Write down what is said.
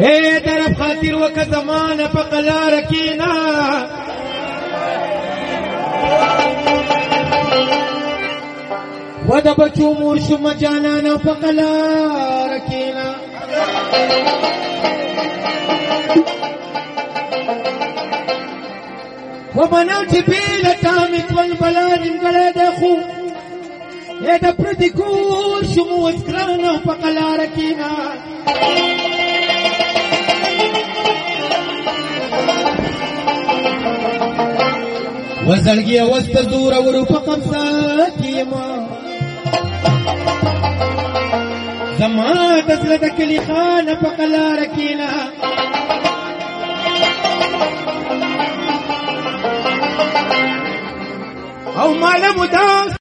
اے طرف خاطر وک زمانه په قلار کینا ود بچو مور شم جانانه په قلار کینا ومنوت بيلتا مثل البلاد قلد اخو يدا پردگور شمو اسکرانو پا قلارکینا وزلگی وست زور ورو پا قمسا کیما زمان تسلت کلی خان پا قلارکینا او معلوم دا